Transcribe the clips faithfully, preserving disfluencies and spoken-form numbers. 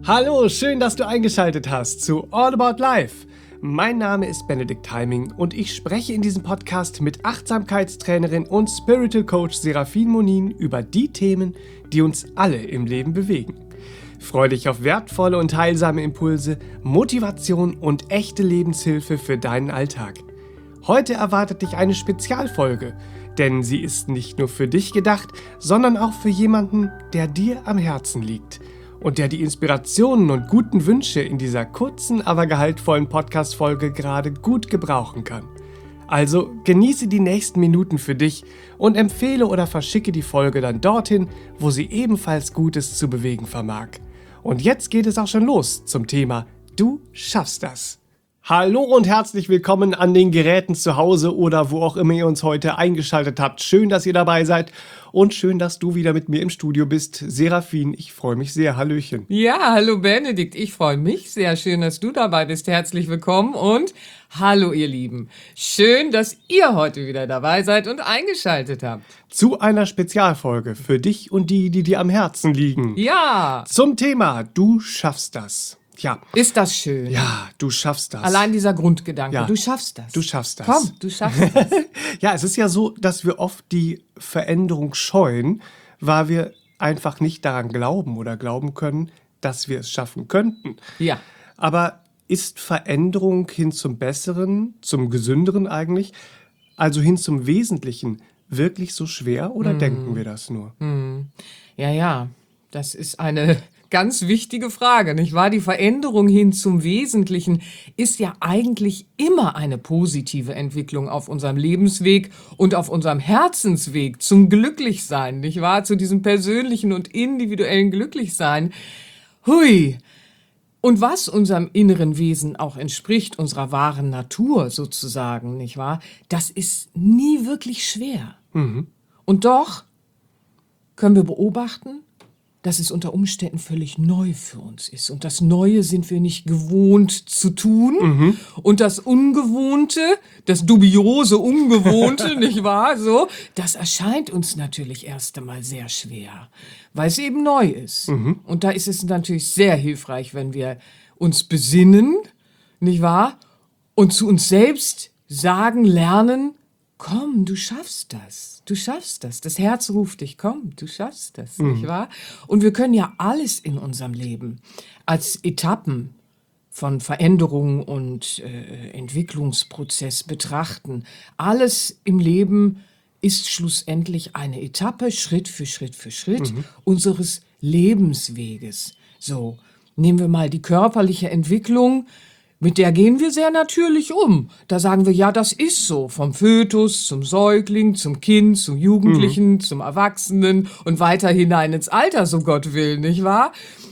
Hallo, schön, dass du eingeschaltet hast zu All About Life. Mein Name ist Benedikt Heiming und ich spreche in diesem Podcast mit Achtsamkeitstrainerin und Spiritual Coach Serafin Monin über die Themen, die uns alle im Leben bewegen. Freu dich auf wertvolle und heilsame Impulse, Motivation und echte Lebenshilfe für deinen Alltag. Heute erwartet dich eine Spezialfolge, denn sie ist nicht nur für dich gedacht, sondern auch für jemanden, der dir am Herzen liegt und der die Inspirationen und guten Wünsche in dieser kurzen, aber gehaltvollen Podcast-Folge gerade gut gebrauchen kann. Also genieße die nächsten Minuten für dich und empfehle oder verschicke die Folge dann dorthin, wo sie ebenfalls Gutes zu bewegen vermag. Und jetzt geht es auch schon los zum Thema Du schaffst das. Hallo und herzlich willkommen an den Geräten zu Hause oder wo auch immer ihr uns heute eingeschaltet habt. Schön, dass ihr dabei seid und schön, dass du wieder mit mir im Studio bist. Serafin, ich freue mich sehr. Hallöchen. Ja, hallo Benedikt, ich freue mich sehr. Schön, dass du dabei bist. Herzlich willkommen und hallo ihr Lieben. Schön, dass ihr heute wieder dabei seid und eingeschaltet habt. Zu einer Spezialfolge für dich und die, die dir am Herzen liegen. Ja. Zum Thema Du schaffst das. Ja. Ist das schön? Ja, du schaffst das. Allein dieser Grundgedanke, Ja. du schaffst das. Du schaffst das. Komm, du schaffst das. Ja, es ist ja so, dass wir oft die Veränderung scheuen, weil wir einfach nicht daran glauben oder glauben können, dass wir es schaffen könnten. Ja. Aber ist Veränderung hin zum Besseren, zum Gesünderen eigentlich, also hin zum Wesentlichen, wirklich so schwer oder mm. denken wir das nur? Mm. Ja, ja, das ist eine ganz wichtige Frage, nicht wahr? Die Veränderung hin zum Wesentlichen ist ja eigentlich immer eine positive Entwicklung auf unserem Lebensweg und auf unserem Herzensweg zum Glücklichsein, nicht wahr? Zu diesem persönlichen und individuellen Glücklichsein. Hui! Und was unserem inneren Wesen auch entspricht, unserer wahren Natur sozusagen, nicht wahr? Das ist nie wirklich schwer. Mhm. Und doch können wir beobachten, dass es unter Umständen völlig neu für uns ist. Und das Neue sind wir nicht gewohnt zu tun. Mhm. Und das Ungewohnte, das dubiose Ungewohnte, nicht wahr? So, das erscheint uns natürlich erst einmal sehr schwer, weil es eben neu ist. Mhm. Und da ist es natürlich sehr hilfreich, wenn wir uns besinnen, nicht wahr? Und zu uns selbst sagen, lernen, komm, du schaffst das. Du schaffst das. Das Herz ruft dich, komm, du schaffst das, mhm. nicht wahr? Und wir können ja alles in unserem Leben als Etappen von Veränderung und äh, Entwicklungsprozess betrachten. Alles im Leben ist schlussendlich eine Etappe, Schritt für Schritt für Schritt, mhm. unseres Lebensweges. So, nehmen wir mal die körperliche Entwicklung. Mit der gehen wir sehr natürlich um. Da sagen wir, ja, das ist so. Vom Fötus zum Säugling, zum Kind, zum Jugendlichen, mhm. zum Erwachsenen und weiter hinein ins Alter, so Gott will, nicht wahr?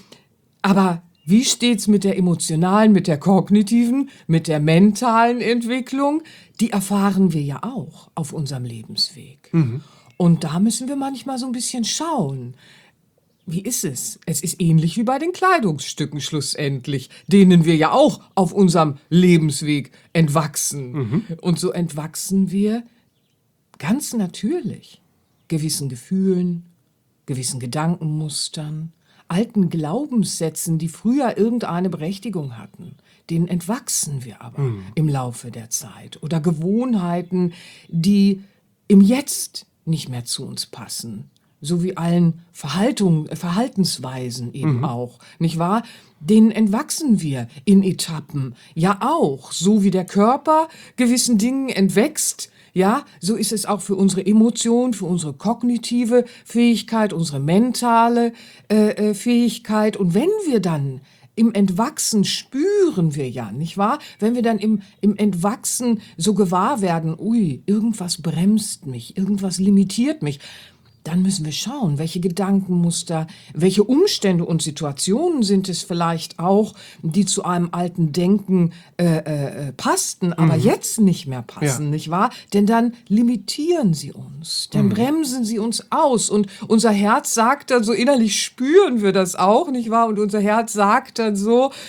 Aber wie steht's mit der emotionalen, mit der kognitiven, mit der mentalen Entwicklung? Die erfahren wir ja auch auf unserem Lebensweg. Mhm. Und da müssen wir manchmal so ein bisschen schauen. Wie ist es? Es ist ähnlich wie bei den Kleidungsstücken schlussendlich, denen wir ja auch auf unserem Lebensweg entwachsen. Mhm. Und so entwachsen wir ganz natürlich gewissen Gefühlen, gewissen Gedankenmustern, alten Glaubenssätzen, die früher irgendeine Berechtigung hatten. Denen entwachsen wir aber mhm. im Laufe der Zeit. Oder Gewohnheiten, die im Jetzt nicht mehr zu uns passen. So wie allen Verhaltung, Verhaltensweisen eben mhm. auch, nicht wahr? Denen entwachsen wir in Etappen, ja auch. So wie der Körper gewissen Dingen entwächst, ja, so ist es auch für unsere Emotion, für unsere kognitive Fähigkeit, unsere mentale äh, Fähigkeit. Und wenn wir dann im Entwachsen spüren wir ja, nicht wahr? Wenn wir dann im, im Entwachsen so gewahr werden, ui, irgendwas bremst mich, irgendwas limitiert mich, dann müssen wir schauen, welche Gedankenmuster, welche Umstände und Situationen sind es vielleicht auch, die zu einem alten Denken äh, äh, passten, aber mhm. jetzt nicht mehr passen, ja. nicht wahr? Denn dann limitieren sie uns, dann mhm. bremsen sie uns aus und unser Herz sagt dann so, innerlich spüren wir das auch, nicht wahr? Und unser Herz sagt dann so,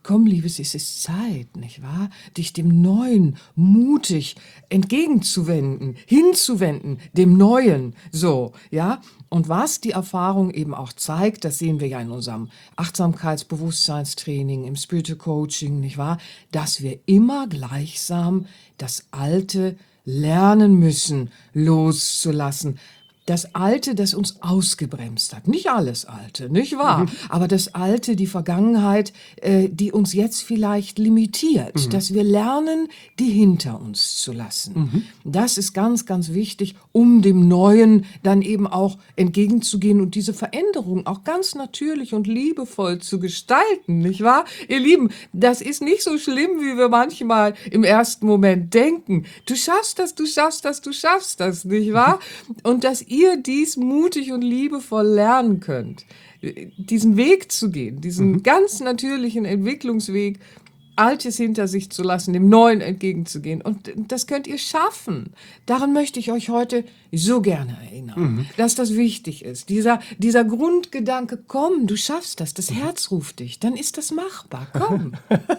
Komm, Liebes, es ist Zeit, nicht wahr? Dich dem Neuen mutig entgegenzuwenden, hinzuwenden, dem Neuen, so, ja? Und was die Erfahrung eben auch zeigt, das sehen wir ja in unserem Achtsamkeitsbewusstseinstraining, im Spiritual Coaching, nicht wahr? Dass wir immer gleichsam das Alte lernen müssen, loszulassen. Das Alte, das uns ausgebremst hat. Nicht alles Alte, nicht wahr? Mhm. Aber das Alte, die Vergangenheit, äh, die uns jetzt vielleicht limitiert. Mhm. Dass wir lernen, die hinter uns zu lassen. Mhm. Das ist ganz, ganz wichtig, um dem Neuen dann eben auch entgegenzugehen und diese Veränderung auch ganz natürlich und liebevoll zu gestalten, nicht wahr? Ihr Lieben, das ist nicht so schlimm, wie wir manchmal im ersten Moment denken. Du schaffst das, du schaffst das, du schaffst das, nicht wahr? Und dass ihr dies mutig und liebevoll lernen könnt, diesen Weg zu gehen, diesen mhm. ganz natürlichen Entwicklungsweg, Altes hinter sich zu lassen, dem Neuen entgegenzugehen. Und das könnt ihr schaffen. Daran möchte ich euch heute so gerne erinnern, mhm. dass das wichtig ist. Dieser, dieser Grundgedanke, komm, du schaffst das, das Herz ruft dich, dann ist das machbar, komm.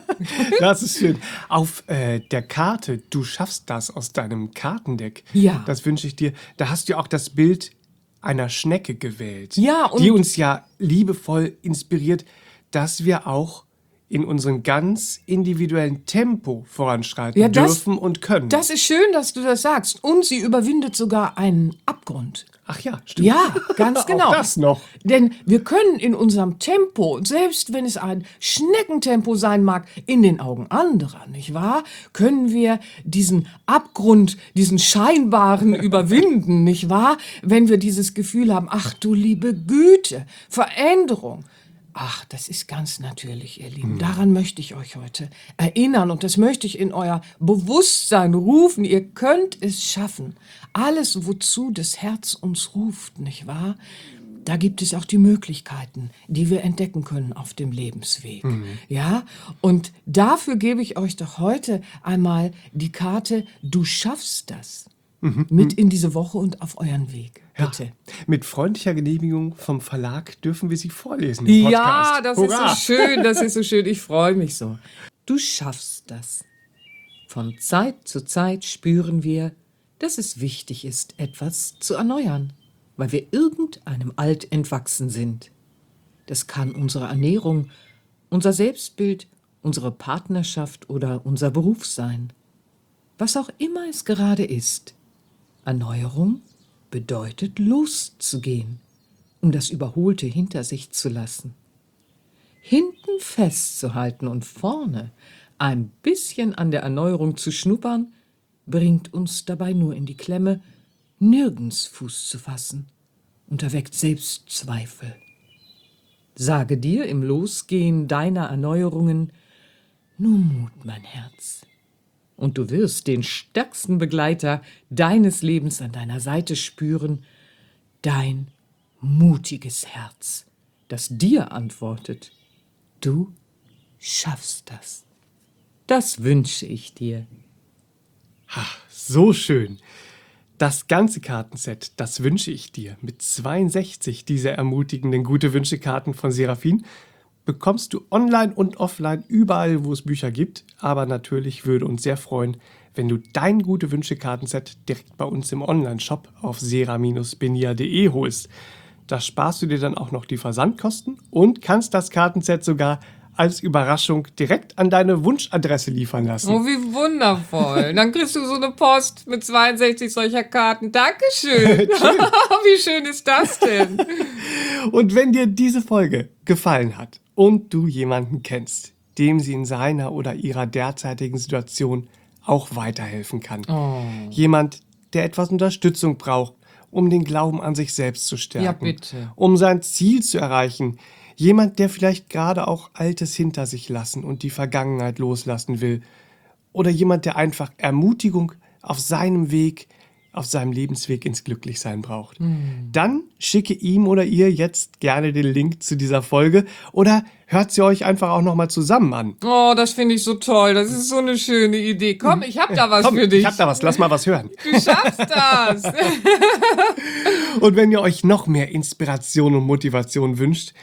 Das ist schön. Auf äh, der Karte, du schaffst das aus deinem Kartendeck, ja. das wünsche ich dir, da hast du auch das Bild einer Schnecke gewählt, ja, und die uns ja liebevoll inspiriert, dass wir auch in unserem ganz individuellen Tempo voranschreiten ja, das, dürfen und können. Das ist schön, dass du das sagst. Und sie überwindet sogar einen Abgrund. Ach ja, stimmt. Ja, ganz genau. Auch das noch. Denn wir können in unserem Tempo, selbst wenn es ein Schneckentempo sein mag, in den Augen anderer, nicht wahr, können wir diesen Abgrund, diesen scheinbaren überwinden, nicht wahr, wenn wir dieses Gefühl haben, ach du liebe Güte, Veränderung. Ach, das ist ganz natürlich, ihr Lieben. Daran möchte ich euch heute erinnern und das möchte ich in euer Bewusstsein rufen. Ihr könnt es schaffen. Alles, wozu das Herz uns ruft, nicht wahr? Da gibt es auch die Möglichkeiten, die wir entdecken können auf dem Lebensweg. Mhm. Ja? Und dafür gebe ich euch doch heute einmal die Karte, du schaffst das. Mhm. Mit in diese Woche und auf euren Weg. Bitte. Ja, mit freundlicher Genehmigung vom Verlag dürfen wir sie vorlesen im Podcast. Ja, das Hurra. Ist so schön, das ist so schön. Ich freue mich so. Du schaffst das. Von Zeit zu Zeit spüren wir, dass es wichtig ist, etwas zu erneuern, weil wir irgendeinem Alt entwachsen sind. Das kann unsere Ernährung, unser Selbstbild, unsere Partnerschaft oder unser Beruf sein. Was auch immer es gerade ist. Erneuerung bedeutet loszugehen, um das Überholte hinter sich zu lassen. Hinten festzuhalten und vorne ein bisschen an der Erneuerung zu schnuppern, bringt uns dabei nur in die Klemme, nirgends Fuß zu fassen und erweckt Selbstzweifel. Sage dir im Losgehen deiner Erneuerungen nur Mut, mein Herz. Und du wirst den stärksten Begleiter deines Lebens an deiner Seite spüren, dein mutiges Herz, das dir antwortet, du schaffst das. Das wünsche ich dir. Ha, so schön. Das ganze Kartenset, das wünsche ich dir. Mit zweiundsechzig dieser ermutigenden Gute-Wünsche-Karten von Seraphin bekommst du online und offline überall, wo es Bücher gibt. Aber natürlich würde uns sehr freuen, wenn du dein Gute-Wünsche-Kartenset direkt bei uns im Online-Shop auf sera Bindestrich benia punkt de holst. Da sparst du dir dann auch noch die Versandkosten und kannst das Kartenset sogar als Überraschung direkt an deine Wunschadresse liefern lassen. Oh, wie wundervoll. Dann kriegst du so eine Post mit zweiundsechzig solcher Karten. Dankeschön. Wie schön ist das denn? Und wenn dir diese Folge gefallen hat und du jemanden kennst, dem sie in seiner oder ihrer derzeitigen Situation auch weiterhelfen kann. Oh. Jemand, der etwas Unterstützung braucht, um den Glauben an sich selbst zu stärken. Ja, bitte. Um sein Ziel zu erreichen. Jemand, der vielleicht gerade auch Altes hinter sich lassen und die Vergangenheit loslassen will. Oder jemand, der einfach Ermutigung auf seinem Weg, auf seinem Lebensweg ins Glücklichsein braucht. Hm. Dann schicke ihm oder ihr jetzt gerne den Link zu dieser Folge oder hört sie euch einfach auch nochmal zusammen an. Oh, das finde ich so toll. Das ist so eine schöne Idee. Komm, ich hab da was Komm, für dich. Ich hab da was. Lass mal was hören. Du schaffst das. Und wenn ihr euch noch mehr Inspiration und Motivation wünscht,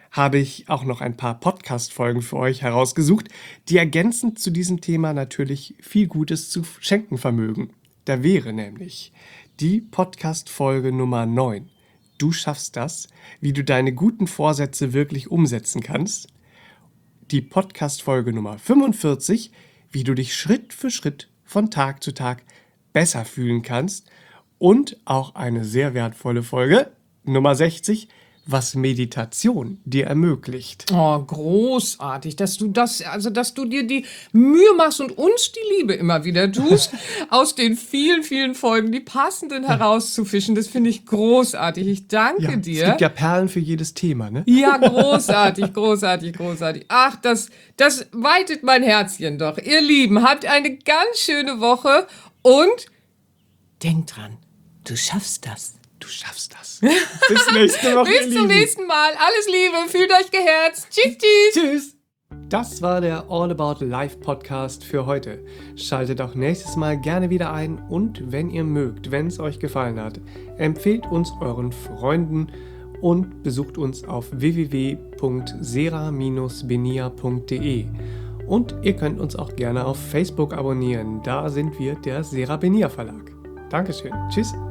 habe ich auch noch ein paar Podcast-Folgen für euch herausgesucht, die ergänzend zu diesem Thema natürlich viel Gutes zu schenken vermögen. Da wäre nämlich die Podcast-Folge Nummer neun. Du schaffst das, wie du deine guten Vorsätze wirklich umsetzen kannst. Die Podcast-Folge Nummer fünfundvierzig, wie du dich Schritt für Schritt von Tag zu Tag besser fühlen kannst. Und auch eine sehr wertvolle Folge, Nummer sechzig, was Meditation dir ermöglicht. Oh, großartig, dass du das, also dass du dir die Mühe machst und uns die Liebe immer wieder tust, aus den vielen, vielen Folgen die passenden herauszufischen. Das finde ich großartig. Ich danke Ja, dir. Es gibt ja Perlen für jedes Thema, ne? Ja, großartig, großartig, großartig. Ach, das, das weitet mein Herzchen doch. Ihr Lieben, habt eine ganz schöne Woche und denkt dran, du schaffst das. Du schaffst das. Bis nächste Woche. Bis zum nächsten Mal. Alles Liebe, fühlt euch geherzt. Tschüss, tschüss. Tschüss. Das war der All About Life Podcast für heute. Schaltet auch nächstes Mal gerne wieder ein und wenn ihr mögt, wenn es euch gefallen hat, empfehlt uns euren Freunden und besucht uns auf w w w punkt sera Bindestrich benia punkt de. Und ihr könnt uns auch gerne auf Facebook abonnieren. Da sind wir der Sera Benia Verlag. Dankeschön. Tschüss.